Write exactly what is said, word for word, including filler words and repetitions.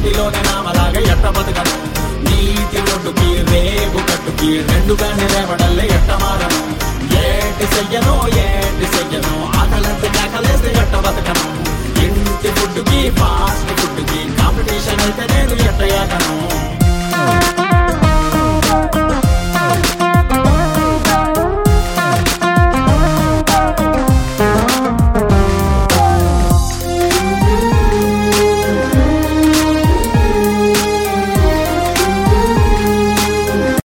నీటిలోనే నామలాగా ఎట్ట బతకను నీటి ఒడ్డుకి రేగు కట్టుకి రెండుగానే రేవడల్లే ఎట్ట మారను ఏటి చెయ్యను ఏటి చెయ్యను ఆకలంటే కాకలేస్తే ఎట్ట బతకను ఇంటి ఫుడ్డుకి ఫాస్ట్ ఫుడ్డుకి కాంపిటీషన్ అయితే నేను ఎట్ట ఏకను